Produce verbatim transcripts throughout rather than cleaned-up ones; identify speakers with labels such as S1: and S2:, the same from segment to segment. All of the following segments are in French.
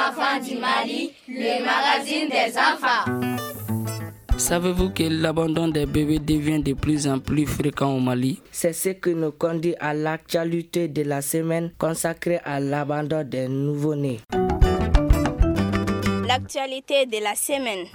S1: enfants du Mali, le magazine des enfants.
S2: Savez-vous que l'abandon des bébés devient de plus en plus fréquent au Mali?
S3: C'est ce qui nous conduit à l'actualité de la semaine consacrée à l'abandon des nouveau-nés.
S4: L'actualité de la semaine.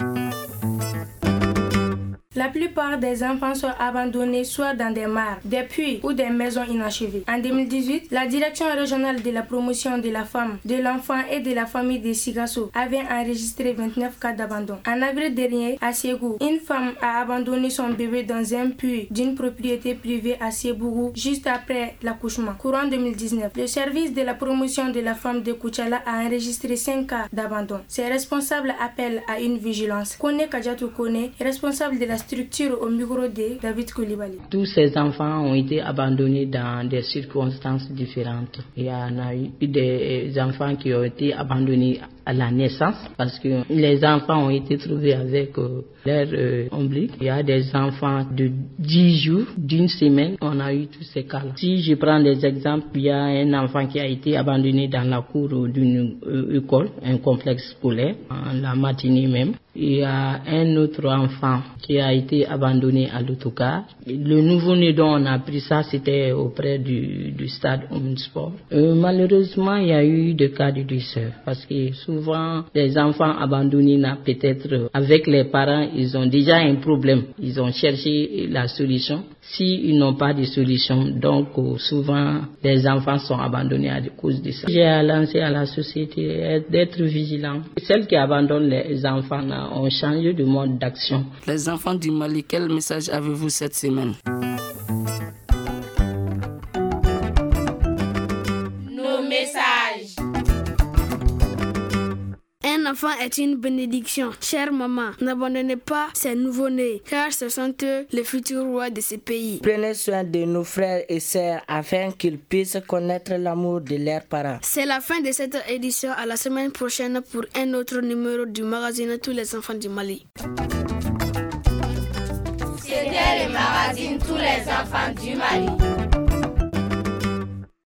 S5: La plupart des enfants sont abandonnés soit dans des mares, des puits ou des maisons inachevées. En deux mille dix-huit, la Direction régionale de la promotion de la femme, de l'enfant et de la famille de Sigasso avait enregistré vingt-neuf cas d'abandon. En avril dernier, à Ségou, une femme a abandonné son bébé dans un puits d'une propriété privée à Sébougou juste après l'accouchement. Courant deux mille dix-neuf, le service de la promotion de la femme de Koutchala a enregistré cinq cas d'abandon. Ses responsables appellent à une vigilance. Kone Kadjatou Kone, responsable de la structure au micro de David Koulibaly.
S6: Tous ces enfants ont été abandonnés dans des circonstances différentes. Il y en a eu des enfants qui ont été abandonnés à la naissance parce que les enfants ont été trouvés avec euh, leur euh, ombilic. Il y a des enfants de dix jours, d'une semaine, on a eu tous ces cas-là. Si je prends des exemples, il y a un enfant qui a été abandonné dans la cour d'une euh, école, un complexe scolaire, en la matinée même. Il y a un autre enfant qui a été abandonné à l'autocar. Le nouveau-né dont on a pris ça, c'était auprès du, du stade Omnisport. Euh, malheureusement, il y a eu des cas de décès parce que souvent, les enfants abandonnés, là, peut-être avec les parents, ils ont déjà un problème. Ils ont cherché la solution. S'ils n'ont pas de solution, donc euh, souvent, les enfants sont abandonnés à cause de ça. J'ai lancé à la société d'être vigilant. Celles qui abandonnent les enfants là, ont changé de mode d'action.
S2: Les enfants du Mali, quel message avez-vous cette semaine?
S1: Nos messages.
S4: Un enfant est une bénédiction. Chère maman, n'abandonnez pas ces nouveau-nés, car ce sont eux les futurs rois de ce pays.
S3: Prenez soin de nos frères et sœurs afin qu'ils puissent connaître l'amour de leurs parents.
S4: C'est la fin de cette édition. À la semaine prochaine pour un autre numéro du magazine Tous les enfants du Mali.
S1: C'était le magazine Tous les enfants du Mali.